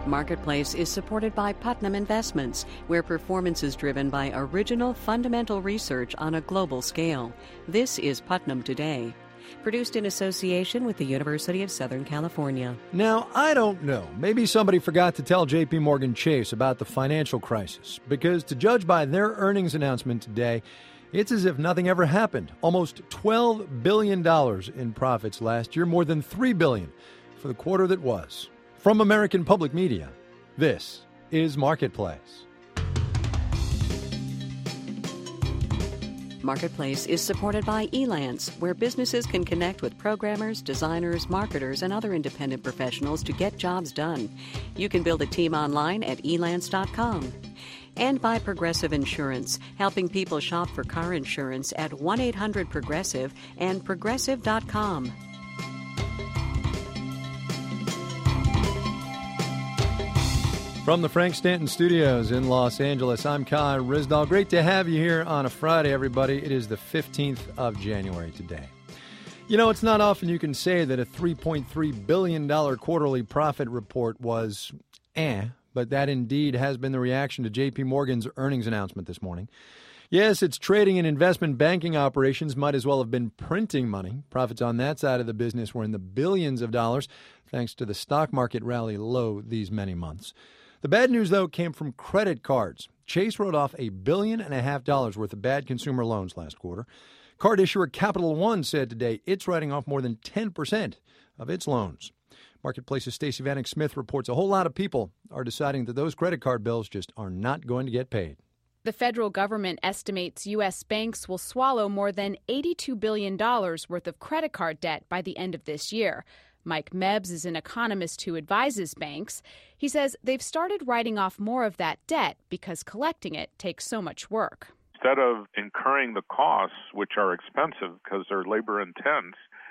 Marketplace is supported by Putnam Investments, where performance is driven by original fundamental research on a global scale. This is Putnam Today. Produced in association with the University of Southern California. Now, I don't know. Maybe somebody forgot to tell J.P. Morgan Chase about the financial crisis, because to judge by their earnings announcement today, it's as if nothing ever happened. Almost $12 billion in profits last year, more than $3 billion for the quarter that was. From American Public Media, this is Marketplace. Marketplace is supported by Elance, where businesses can connect with programmers, designers, marketers, and other independent professionals to get jobs done. You can build a team online at elance.com. And by Progressive Insurance, helping people shop for car insurance at 1-800-PROGRESSIVE and progressive.com. From the Frank Stanton Studios in Los Angeles, I'm Kai Ryssdal. Great to have you here on a Friday, everybody. It is the 15th of January today. You know, it's not often you can say that a $3.3 billion quarterly profit report was but that indeed has been the reaction to J.P. Morgan's earnings announcement this morning. Yes, its trading and investment banking operations might as well have been printing money. Profits on that side of the business were in the billions of dollars, thanks to the stock market rally low these many months. The bad news, though, came from credit cards. Chase wrote off $1.5 billion worth of bad consumer loans last quarter. Card issuer Capital One said today it's writing off more than 10% of its loans. Marketplace's Stacey Vanek Smith reports a whole lot of people are deciding that those credit card bills just are not going to get paid. The federal government estimates U.S. banks will swallow more than $82 billion worth of credit card debt by the end of this year. Mike Mebbs is an economist who advises banks. He says they've started writing off more of that debt because collecting it takes so much work. Instead of incurring the costs, which are expensive because they're labor intense,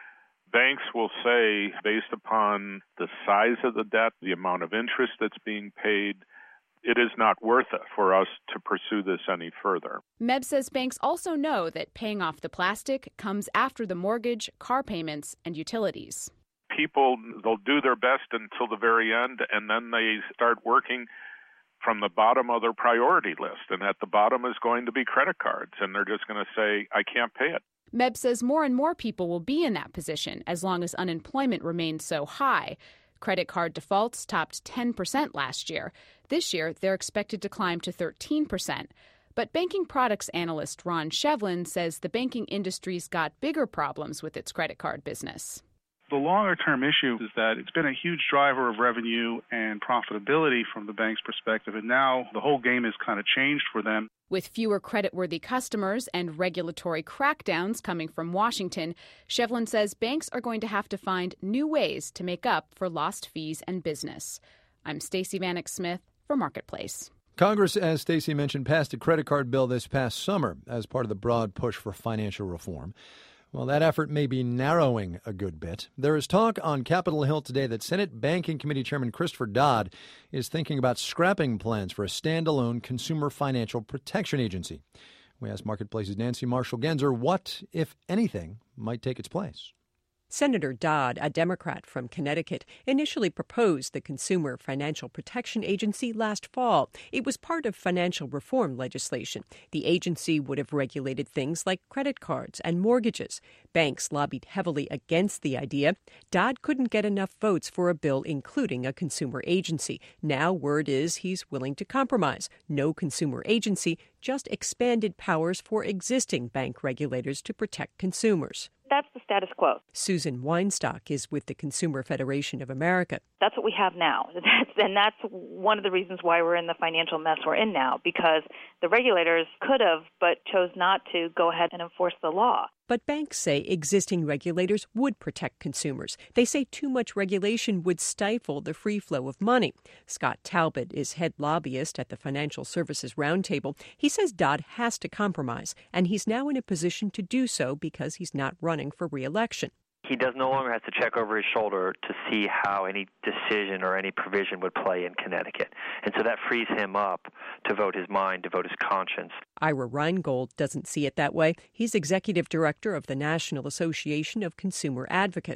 banks will say, based upon the size of the debt, the amount of interest that's being paid, it is not worth it for us to pursue this any further. Mebbs says banks also know that paying off the plastic comes after the mortgage, car payments, and utilities. People, they'll do their best until the very end, and then they start working from the bottom of their priority list. And at the bottom is going to be credit cards, and they're just going to say, I can't pay it. Mebbs says more and more people will be in that position as long as unemployment remains so high. Credit card defaults topped 10% last year. This year, they're expected to climb to 13%. But banking products analyst Ron Shevlin says the banking industry's got bigger problems with its credit card business. The longer-term issue is that it's been a huge driver of revenue and profitability from the bank's perspective, and now the whole game has kind of changed for them. With fewer creditworthy customers and regulatory crackdowns coming from Washington, Shevlin says banks are going to have to find new ways to make up for lost fees and business. I'm Stacey Vanek Smith for Marketplace. Congress, as Stacey mentioned, passed a credit card bill this past summer as part of the broad push for financial reform. Well, that effort may be narrowing a good bit. There is talk on Capitol Hill today that Senate Banking Committee Chairman Christopher Dodd is thinking about scrapping plans for a standalone consumer financial protection agency. We asked Marketplace's Nancy Marshall-Genzer what, if anything, might take its place. Senator Dodd, a Democrat from Connecticut, initially proposed the Consumer Financial Protection Agency last fall. It was part of financial reform legislation. The agency would have regulated things like credit cards and mortgages. Banks lobbied heavily against the idea. Dodd couldn't get enough votes for a bill including a consumer agency. Now word is he's willing to compromise. No consumer agency, just expanded powers for existing bank regulators to protect consumers. That's the status quo. Susan Weinstock is with the Consumer Federation of America. That's what we have now. And that's one of the reasons why we're in the financial mess we're in now, because the regulators could have, but chose not to go ahead and enforce the law. But banks say existing regulators would protect consumers. They say too much regulation would stifle the free flow of money. Scott Talbot is head lobbyist at the Financial Services Roundtable. He says Dodd has to compromise, and he's now in a position to do so because he's not running for re-election. He no longer has to check over his shoulder to see how any decision or any provision would play in Connecticut. And so that frees him up to vote his mind, to vote his conscience. Ira Reingold doesn't see it that way. He's executive director of the National Association of Consumer Advocates.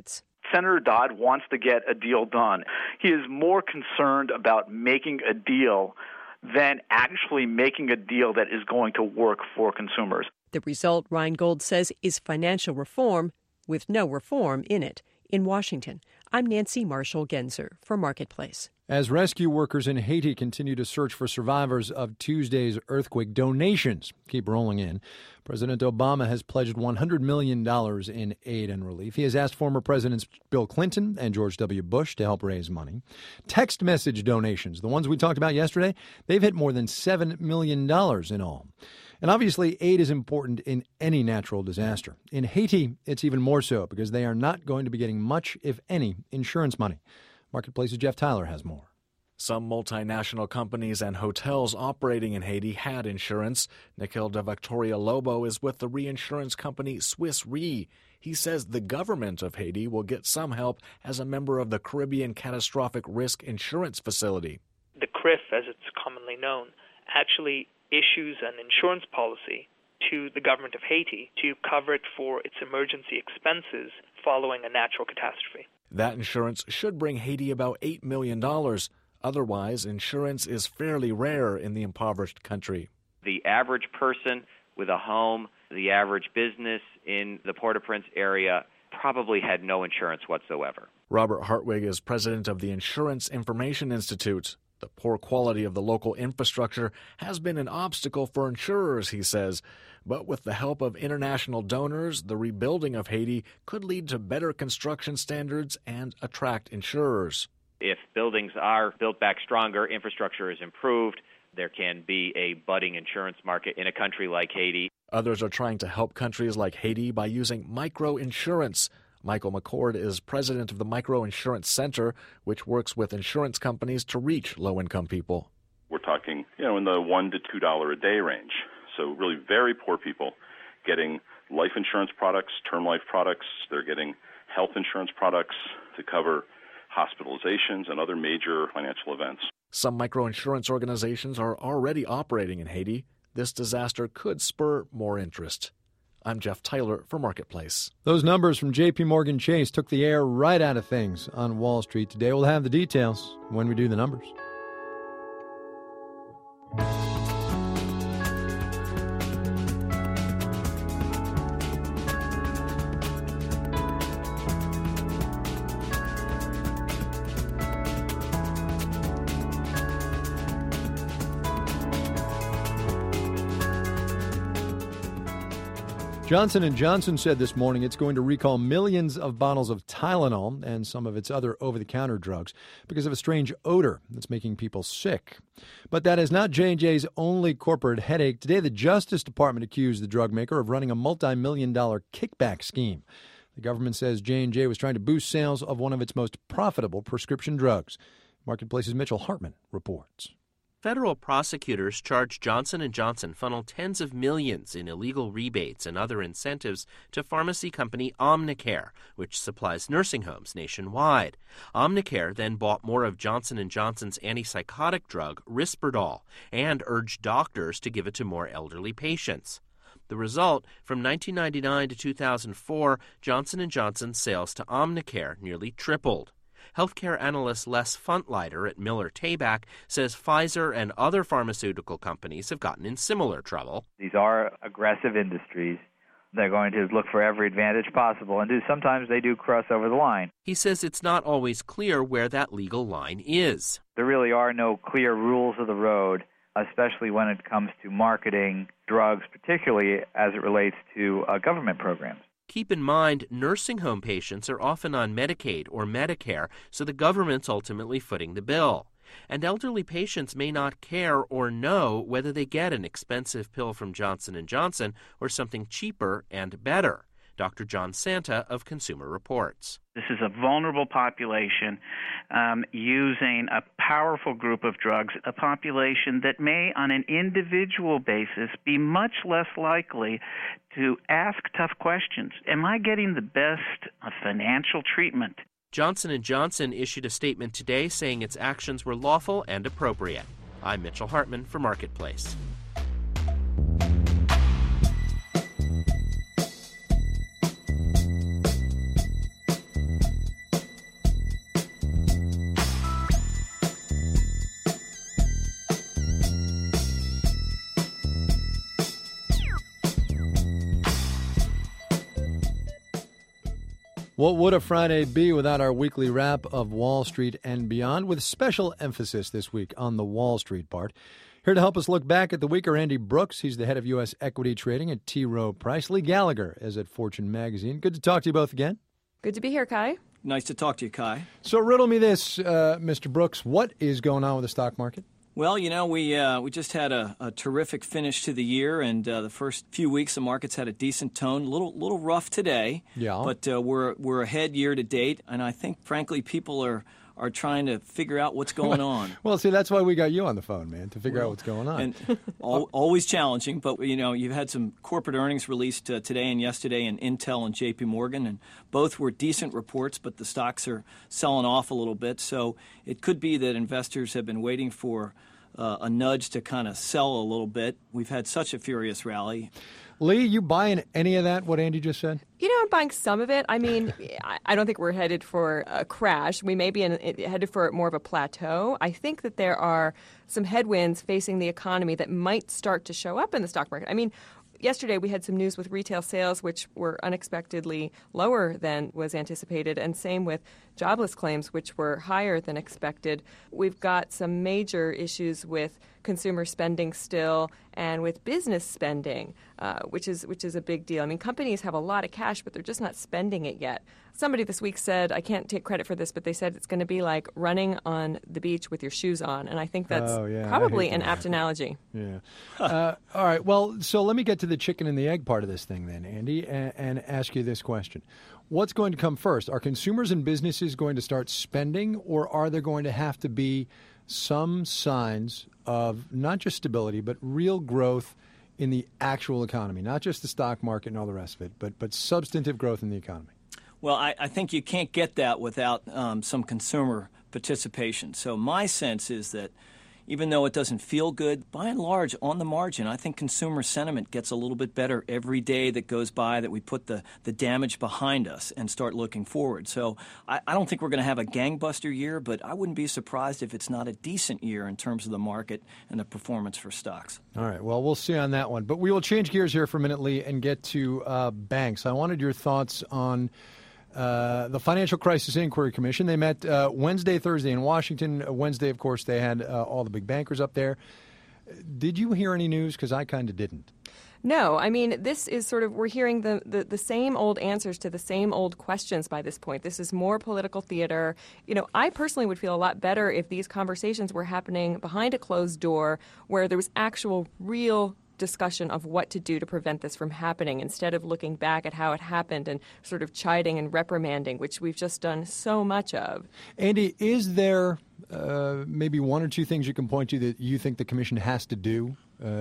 Senator Dodd wants to get a deal done. He is more concerned about making a deal than actually making a deal that is going to work for consumers. The result, Reingold says, is financial reform with no reform in it. In Washington, I'm Nancy Marshall-Genzer for Marketplace. As rescue workers in Haiti continue to search for survivors of Tuesday's earthquake, donations keep rolling in. President Obama has pledged $100 million in aid and relief. He has asked former Presidents Bill Clinton and George W. Bush to help raise money. Text message donations, the ones we talked about yesterday, they've hit more than $7 million in all. And obviously, aid is important in any natural disaster. In Haiti, it's even more so because they are not going to be getting much, if any, insurance money. Marketplace's Jeff Tyler has more. Some multinational companies and hotels operating in Haiti had insurance. Nikhil de Victoria Lobo is with the reinsurance company Swiss Re. He says the government of Haiti will get some help as a member of the Caribbean Catastrophic Risk Insurance Facility. The CRIF, as it's commonly known, actually issues an insurance policy to the government of Haiti to cover it for its emergency expenses following a natural catastrophe. That insurance should bring Haiti about $8 million. Otherwise, insurance is fairly rare in the impoverished country. The average person with a home, the average business in the Port-au-Prince area probably had no insurance whatsoever. Robert Hartwig is president of the Insurance Information Institute. The poor quality of the local infrastructure has been an obstacle for insurers, he says. But with the help of international donors, the rebuilding of Haiti could lead to better construction standards and attract insurers. If buildings are built back stronger, infrastructure is improved, there can be a budding insurance market in a country like Haiti. Others are trying to help countries like Haiti by using microinsurance. Michael McCord is president of the Microinsurance Center, which works with insurance companies to reach low-income people. We're talking, in the $1 to $2 a day range. So really very poor people getting life insurance products, term life products. They're getting health insurance products to cover hospitalizations and other major financial events. Some microinsurance organizations are already operating in Haiti. This disaster could spur more interest. I'm Jeff Tyler for Marketplace. Those numbers from J.P. Morgan Chase took the air right out of things on Wall Street today. We'll have the details when we do the numbers. Johnson & Johnson said this morning it's going to recall millions of bottles of Tylenol and some of its other over-the-counter drugs because of a strange odor that's making people sick. But that is not J&J's only corporate headache. Today, the Justice Department accused the drug maker of running a multi-million-dollar kickback scheme. The government says J&J was trying to boost sales of one of its most profitable prescription drugs. Marketplace's Mitchell Hartman reports. Federal prosecutors charged Johnson & Johnson funneled tens of millions in illegal rebates and other incentives to pharmacy company Omnicare, which supplies nursing homes nationwide. Omnicare then bought more of Johnson & Johnson's antipsychotic drug, Risperdal, and urged doctors to give it to more elderly patients. The result, from 1999 to 2004, Johnson & Johnson's sales to Omnicare nearly tripled. Healthcare analyst Les Funtleiter at Miller Tabak says Pfizer and other pharmaceutical companies have gotten in similar trouble. These are aggressive industries. They're going to look for every advantage possible, and sometimes they do cross over the line. He says it's not always clear where that legal line is. There really are no clear rules of the road, especially when it comes to marketing drugs, particularly as it relates to government programs. Keep in mind, nursing home patients are often on Medicaid or Medicare, so the government's ultimately footing the bill. And elderly patients may not care or know whether they get an expensive pill from Johnson & Johnson or something cheaper and better. Dr. John Santa of Consumer Reports. This is a vulnerable population using a powerful group of drugs, a population that may, on an individual basis, be much less likely to ask tough questions. Am I getting the best financial treatment? Johnson & Johnson issued a statement today saying its actions were lawful and appropriate. I'm Mitchell Hartman for Marketplace. What would a Friday be without our weekly wrap of Wall Street and beyond, with special emphasis this week on the Wall Street part. Here to help us look back at the week are Andy Brooks. He's the head of U.S. equity trading at T. Rowe Price. Lee Gallagher is at Fortune Magazine. Good to talk to you both again. Good to be here, Kai. Nice to talk to you, Kai. So riddle me this, Mr. Brooks. What is going on with the stock market? Well, we just had a terrific finish to the year, and the first few weeks the markets had a decent tone. A little rough today, but we're ahead year to date, and I think, frankly, people are trying to figure out what's going on. Well, see, that's why we got you on the phone, man, to figure out what's going on. And always challenging, but, you've had some corporate earnings released today and yesterday in Intel and J.P. Morgan, and both were decent reports, but the stocks are selling off a little bit. So it could be that investors have been waiting for a nudge to kind of sell a little bit. We've had such a furious rally. Lee, you buying any of that, what Andy just said? I'm buying some of it. I mean, I don't think we're headed for a crash. We may be headed for more of a plateau. I think that there are some headwinds facing the economy that might start to show up in the stock market. I mean, yesterday we had some news with retail sales, which were unexpectedly lower than was anticipated, and same with jobless claims, which were higher than expected. We've got some major issues with consumer spending still and with business spending, which is a big deal. I mean, companies have a lot of cash, but they're just not spending it yet. Somebody this week said, I can't take credit for this, but they said it's going to be like running on the beach with your shoes on, and I think that's probably an apt analogy. Yeah. All right. Well, so let me get to the chicken and the egg part of this thing then, Andy, and ask you this question. What's going to come first? Are consumers and businesses going to start spending, or are there going to have to be some signs of not just stability, but real growth in the actual economy, not just the stock market and all the rest of it, but substantive growth in the economy? Well, I think you can't get that without some consumer participation. So my sense is that even though it doesn't feel good, by and large, on the margin, I think consumer sentiment gets a little bit better every day that goes by, that we put the damage behind us and start looking forward. So I don't think we're going to have a gangbuster year, but I wouldn't be surprised if it's not a decent year in terms of the market and the performance for stocks. All right. Well, we'll see on that one. But we will change gears here for a minute, Lee, and get to banks. I wanted your thoughts on the Financial Crisis Inquiry Commission. They met Wednesday, Thursday in Washington. Wednesday, of course, they had all the big bankers up there. Did you hear any news? Because I kind of didn't. No, I mean, this is sort of, we're hearing the same old answers to the same old questions by this point. This is more political theater. I personally would feel a lot better if these conversations were happening behind a closed door where there was actual, real discussion of what to do to prevent this from happening, instead of looking back at how it happened and sort of chiding and reprimanding, which we've just done so much of. Andy, is there maybe one or two things you can point to that you think the commission has to do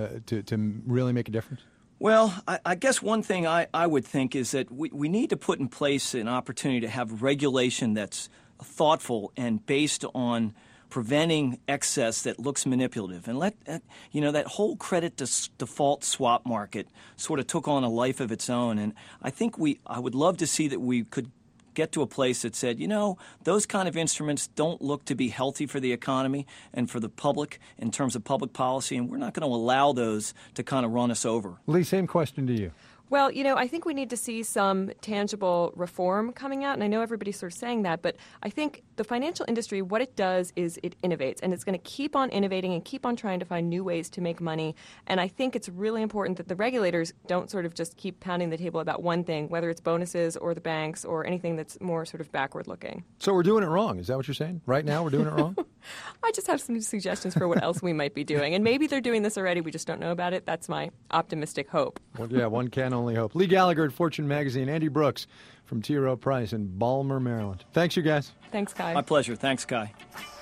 to really make a difference? Well, I guess one thing I would think is that we need to put in place an opportunity to have regulation that's thoughtful and based on preventing excess that looks manipulative. And that whole credit default swap market sort of took on a life of its own. And I think I would love to see that we could get to a place that said, those kind of instruments don't look to be healthy for the economy and for the public in terms of public policy, and we're not going to allow those to kind of run us over. Lee, same question to you. Well, I think we need to see some tangible reform coming out, and I know everybody's sort of saying that, but I think the financial industry, what it does is it innovates, and it's going to keep on innovating and keep on trying to find new ways to make money, and I think it's really important that the regulators don't sort of just keep pounding the table about one thing, whether it's bonuses or the banks or anything that's more sort of backward-looking. So we're doing it wrong. Is that what you're saying? Right now we're doing it wrong? I just have some suggestions for what else we might be doing, and maybe they're doing this already. We just don't know about it. That's my optimistic hope. Well, yeah, one can only hope. Lee Gallagher at Fortune Magazine, Andy Brooks from T. Rowe Price in Balmer, Maryland. Thanks, you guys. Thanks, Kai. My pleasure. Thanks, Kai.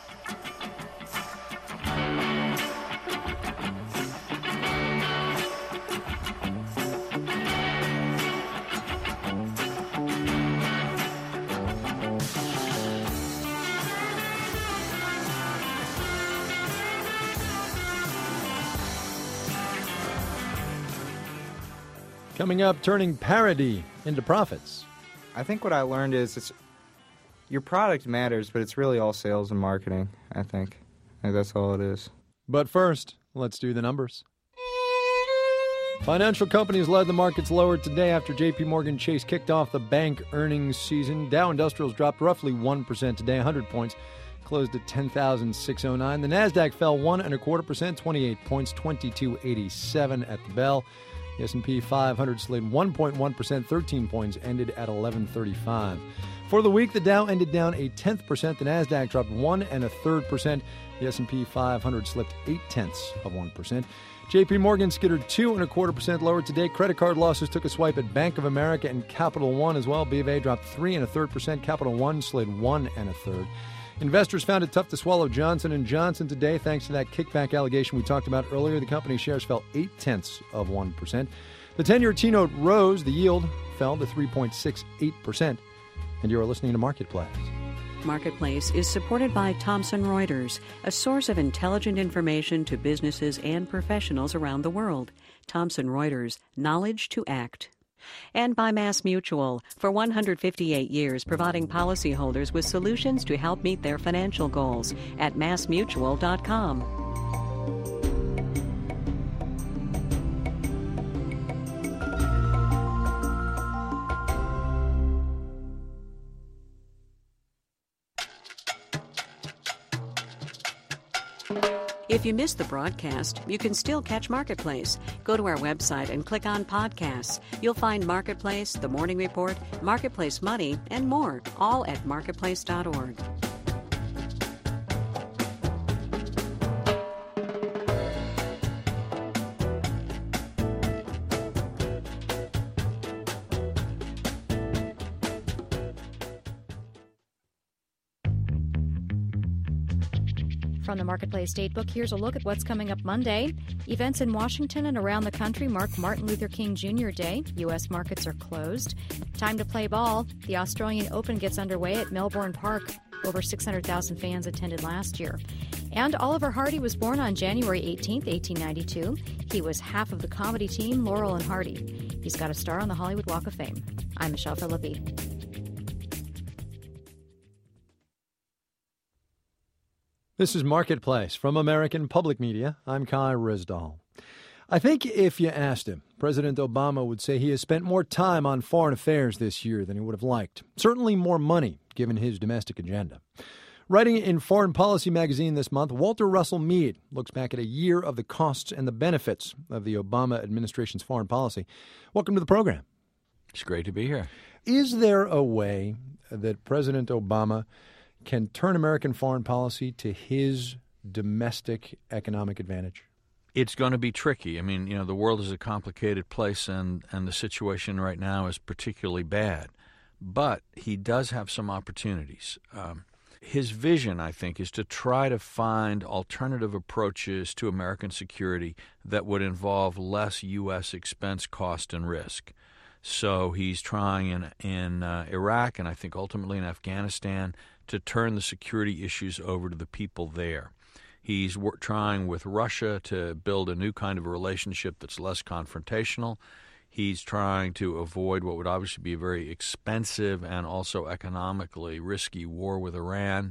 Coming up, turning parody into profits. I think what I learned is your product matters, but it's really all sales and marketing, I think. That's all it is. But first, let's do the numbers. Financial companies led the markets lower today after J.P. Morgan Chase kicked off the bank earnings season. Dow Industrials dropped roughly 1% today, 100 points, closed at 10,609. The Nasdaq fell 1.25%, 28 points, 2287 at the bell. The S&P 500 slid 1.1%, 13 points, ended at 1135. For the week, the Dow ended down 0.1%. The Nasdaq dropped 1.33%. The S&P 500 slipped 0.8%. J.P. Morgan skittered 2.25% lower today. Credit card losses took a swipe at Bank of America and Capital One as well. B of A dropped 3.33%. Capital One slid 1.33%. Investors found it tough to swallow Johnson & Johnson today thanks to that kickback allegation we talked about earlier. The company's shares fell 0.8%. The 10-year T-note rose. The yield fell to 3.68%. And you are listening to Marketplace. Marketplace is supported by Thomson Reuters, a source of intelligent information to businesses and professionals around the world. Thomson Reuters, knowledge to act. And by MassMutual, for 158 years providing policyholders with solutions to help meet their financial goals at massmutual.com. If you missed the broadcast, you can still catch Marketplace. Go to our website and click on podcasts. You'll find Marketplace, The Morning Report, Marketplace Money, and more, all at marketplace.org. From the Marketplace Datebook, here's a look at what's coming up Monday. Events in Washington and around the country mark Martin Luther King Jr. Day. U.S. markets are closed. Time to play ball. The Australian Open gets underway at Melbourne Park. Over 600,000 fans attended last year. And Oliver Hardy was born on January 18, 1892. He was half of the comedy team Laurel and Hardy. He's got a star on the Hollywood Walk of Fame. I'm Michelle Philippi. This is Marketplace from American Public Media. I'm Kai Risdahl. I think if you asked him, President Obama would say he has spent more time on foreign affairs this year than he would have liked. Certainly more money, given his domestic agenda. Writing in Foreign Policy magazine this month, Walter Russell Mead looks back at a year of the costs and the benefits of the Obama administration's foreign policy. Welcome to the program. It's great to be here. Is there a way that President Obama can turn American foreign policy to his domestic economic advantage? It's going to be tricky. I mean, the world is a complicated place, and the situation right now is particularly bad. But he does have some opportunities. His vision, I think, is to try to find alternative approaches to American security that would involve less U.S. expense, cost, and risk. So he's trying in Iraq and I think ultimately in Afghanistan to turn the security issues over to the people there. He's trying with Russia to build a new kind of a relationship that's less confrontational. He's trying to avoid what would obviously be a very expensive and also economically risky war with Iran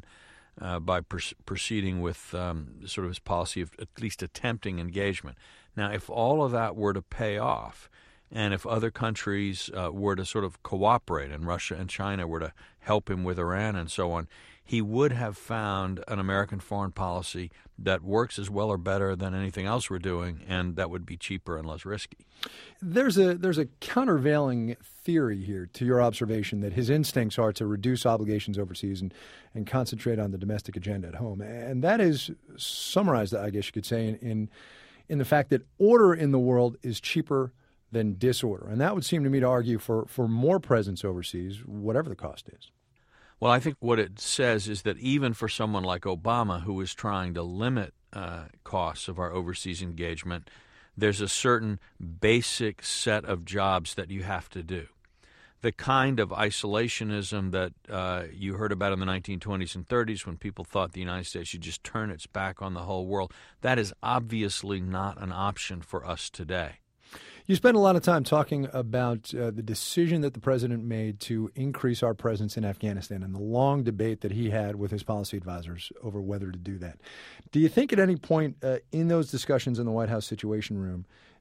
by proceeding with sort of his policy of at least attempting engagement. Now, if all of that were to pay off, and if other countries were to sort of cooperate, and Russia and China were to help him with Iran and so on, he would have found an American foreign policy that works as well or better than anything else we're doing, and that would be cheaper and less risky. There's a countervailing theory here to your observation that his instincts are to reduce obligations overseas and concentrate on the domestic agenda at home. And that is summarized, I guess you could say, in the fact that order in the world is cheaper than disorder. And that would seem to me to argue for more presence overseas, whatever the cost is. Well, I think what it says is that even for someone like Obama, who is trying to limit costs of our overseas engagement, there's a certain basic set of jobs that you have to do. The kind of isolationism that you heard about in the 1920s and 30s when people thought the United States should just turn its back on the whole world, that is obviously not an option for us today. You spent a lot of time talking about the decision that the president made to increase our presence in Afghanistan and the long debate that he had with his policy advisors over whether to do that. Do you think at any point in those discussions in the White House Situation Room,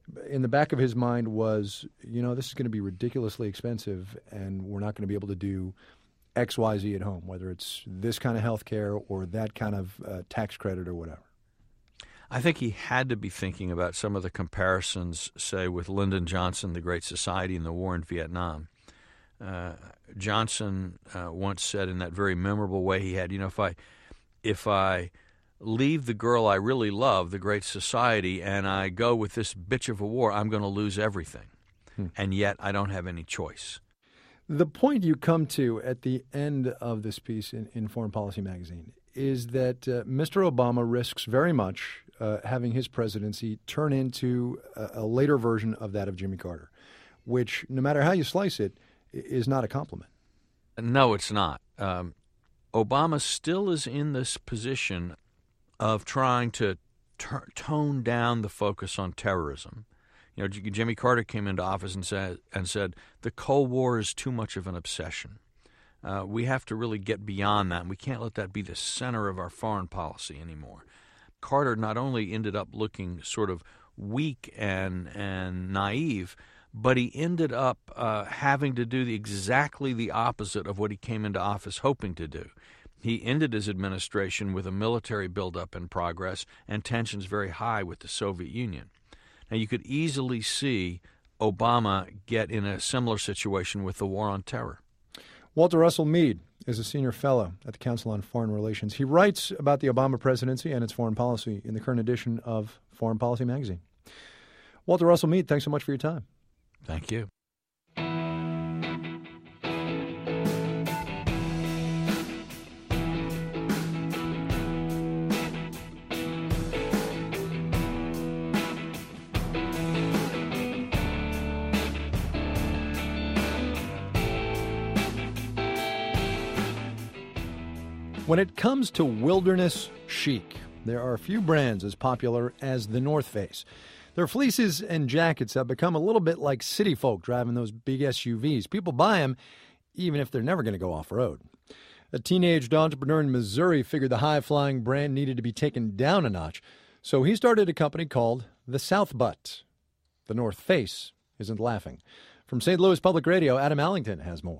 in the back of his mind was, this is going to be ridiculously expensive, and we're not going to be able to do X, Y, Z at home, whether it's this kind of health care or that kind of tax credit or whatever. I think he had to be thinking about some of the comparisons, say, with Lyndon Johnson, the Great Society, and the war in Vietnam. Johnson once said in that very memorable way he had, if I leave the girl I really love, the Great Society, and I go with this bitch of a war, I'm going to lose everything. And yet I don't have any choice. The point you come to at the end of this piece in Foreign Policy magazine is that Mr. Obama risks very much having his presidency turn into a later version of that of Jimmy Carter, which, no matter how you slice it, is not a compliment. No, it's not. Obama still is in this position of trying to tone down the focus on terrorism. Jimmy Carter came into office and said the Cold War is too much of an obsession. We have to really get beyond that, and we can't let that be the center of our foreign policy anymore. Carter not only ended up looking sort of weak and naive, but he ended up having to do exactly the opposite of what he came into office hoping to do. He ended his administration with a military buildup in progress and tensions very high with the Soviet Union. Now, you could easily see Obama get in a similar situation with the war on terror. Walter Russell Mead is a senior fellow at the Council on Foreign Relations. He writes about the Obama presidency and its foreign policy in the current edition of Foreign Policy magazine. Walter Russell Mead, thanks so much for your time. Thank you. When it comes to wilderness chic, there are a few brands as popular as The North Face. Their fleeces and jackets have become a little bit like city folk driving those big SUVs. People buy them even if they're never going to go off-road. A teenage entrepreneur in Missouri figured the high-flying brand needed to be taken down a notch, so he started a company called The South Butt. The North Face isn't laughing. From St. Louis Public Radio, Adam Allington has more.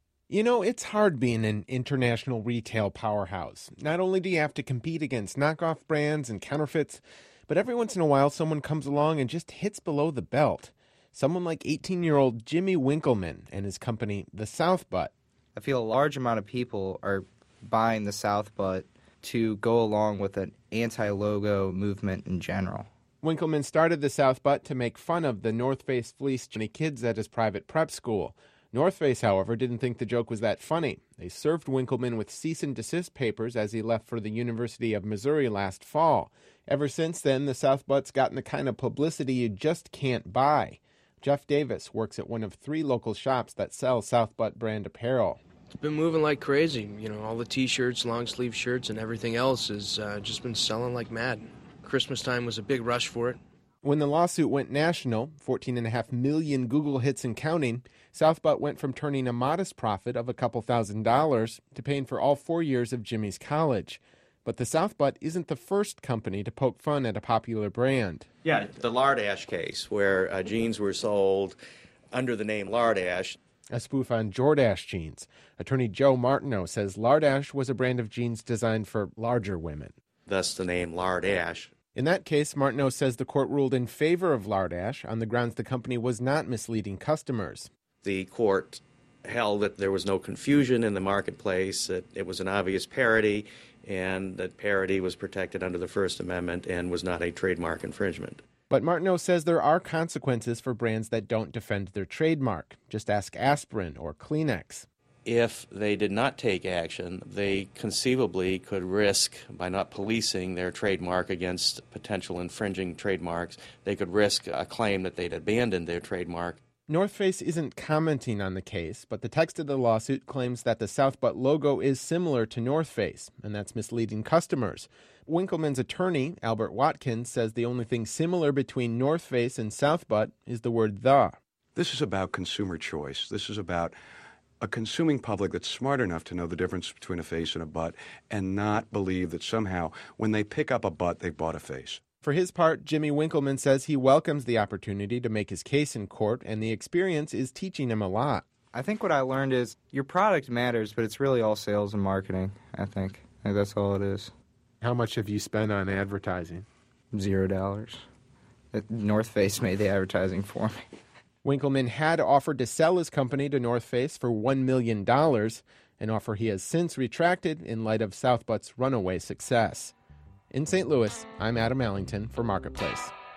It's hard being an international retail powerhouse. Not only do you have to compete against knockoff brands and counterfeits, but every once in a while someone comes along and just hits below the belt. Someone like 18-year-old Jimmy Winkleman and his company, The South Butt. I feel a large amount of people are buying The South Butt to go along with an anti-logo movement in general. Winkleman started The South Butt to make fun of the North Face fleece kids at his private prep school. North Face, however, didn't think the joke was that funny. They served Winkleman with cease and desist papers as he left for the University of Missouri last fall. Ever since then, the South Butt's gotten the kind of publicity you just can't buy. Jeff Davis works at one of 3 local shops that sell South Butt brand apparel. It's been moving like crazy. All the T-shirts, long-sleeve shirts, and everything else has just been selling like mad. Christmas time was a big rush for it. When the lawsuit went national, 14.5 million Google hits and counting, South Butt went from turning a modest profit of a couple $1,000s to paying for all 4 years of Jimmy's college. But the South Butt isn't the first company to poke fun at a popular brand. Yeah, the Lardash case, where jeans were sold under the name Lardash. A spoof on Jordache jeans. Attorney Joe Martineau says Lardash was a brand of jeans designed for larger women. Thus the name Lardash. In that case, Martineau says the court ruled in favor of Lardash on the grounds the company was not misleading customers. The court held that there was no confusion in the marketplace, that it was an obvious parody, and that parody was protected under the First Amendment and was not a trademark infringement. But Martineau says there are consequences for brands that don't defend their trademark. Just ask aspirin or Kleenex. If they did not take action, they conceivably could risk, by not policing their trademark against potential infringing trademarks, they could risk a claim that they'd abandoned their trademark. North Face isn't commenting on the case, but the text of the lawsuit claims that the South Butt logo is similar to North Face, and that's misleading customers. Winkleman's attorney, Albert Watkins, says the only thing similar between North Face and South Butt is the word "the." This is about consumer choice. This is about a consuming public that's smart enough to know the difference between a face and a butt and not believe that somehow when they pick up a butt, they've bought a face. For his part, Jimmy Winkleman says he welcomes the opportunity to make his case in court, and the experience is teaching him a lot. I think what I learned is your product matters, but it's really all sales and marketing, I think that's all it is. How much have you spent on advertising? $0. North Face made the advertising for me. Winkleman had offered to sell his company to North Face for $1 million, an offer he has since retracted in light of Southbutt's runaway success. In St. Louis, I'm Adam Allington for Marketplace.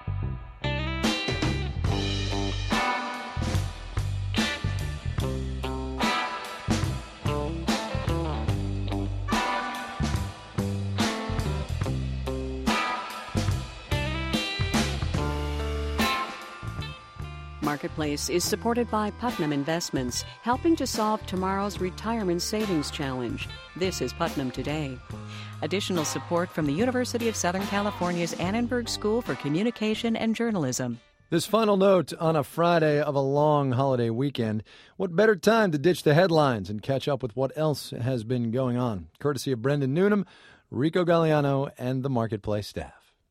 Marketplace is supported by Putnam Investments, helping to solve tomorrow's retirement savings challenge. This is Putnam Today. Additional support from the University of Southern California's Annenberg School for Communication and Journalism. This final note on a Friday of a long holiday weekend. What better time to ditch the headlines and catch up with what else has been going on? Courtesy of Brendan Newnham, Rico Galliano, and the Marketplace staff.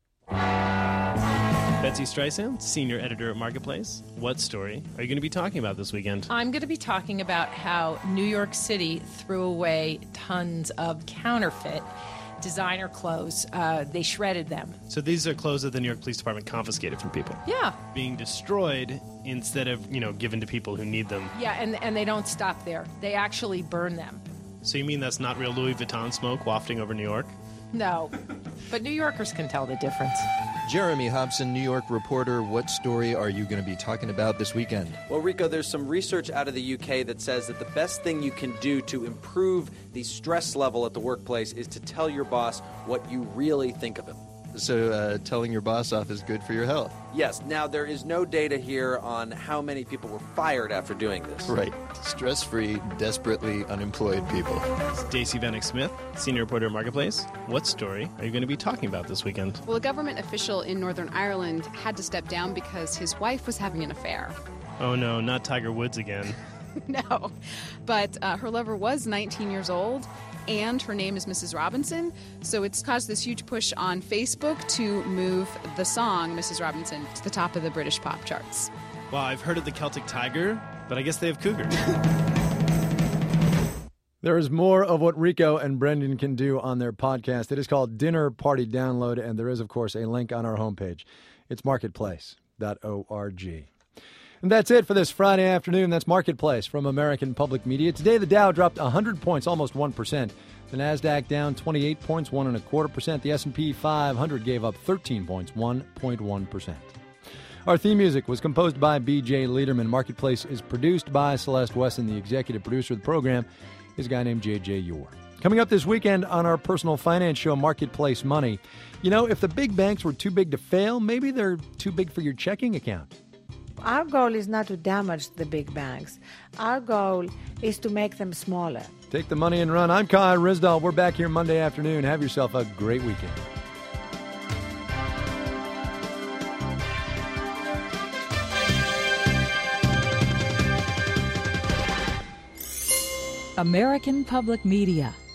Betsy Streisand, senior editor at Marketplace. What story are you going to be talking about this weekend? I'm going to be talking about how New York City threw away tons of counterfeit designer clothes. They shredded them. So these are clothes that the New York Police Department confiscated from people. Yeah. Being destroyed instead of, given to people who need them. Yeah, and they don't stop there. They actually burn them. So you mean that's not real Louis Vuitton smoke wafting over New York? No, but New Yorkers can tell the difference. Jeremy Hobson, New York reporter. What story are you going to be talking about this weekend? Well, Rico, there's some research out of the UK that says that the best thing you can do to improve the stress level at the workplace is to tell your boss what you really think of him. So telling your boss off is good for your health. Yes. Now, there is no data here on how many people were fired after doing this. Right. Stress-free, desperately unemployed people. Stacey Vanek Smith, senior reporter at Marketplace. What story are you going to be talking about this weekend? Well, a government official in Northern Ireland had to step down because his wife was having an affair. Oh, no, not Tiger Woods again. No, but her lover was 19 years old, and her name is Mrs. Robinson, so it's caused this huge push on Facebook to move the song Mrs. Robinson to the top of the British pop charts. Well, I've heard of the Celtic Tiger, but I guess they have cougars. There is more of what Rico and Brendan can do on their podcast. It is called Dinner Party Download, and there is, of course, a link on our homepage. It's marketplace.org. And that's it for this Friday afternoon. That's Marketplace from American Public Media. Today, the Dow dropped 100 points, almost 1%. The Nasdaq down 28 points, 1.25%. The S&P 500 gave up 13 points, 1.1%. Our theme music was composed by B.J. Lederman. Marketplace is produced by Celeste Wesson. The executive producer of the program is a guy named J.J. Yor. Coming up this weekend on our personal finance show, Marketplace Money. If the big banks were too big to fail, maybe they're too big for your checking account. Our goal is not to damage the big banks. Our goal is to make them smaller. Take the money and run. I'm Kai Ryssdal. We're back here Monday afternoon. Have yourself a great weekend. American Public Media.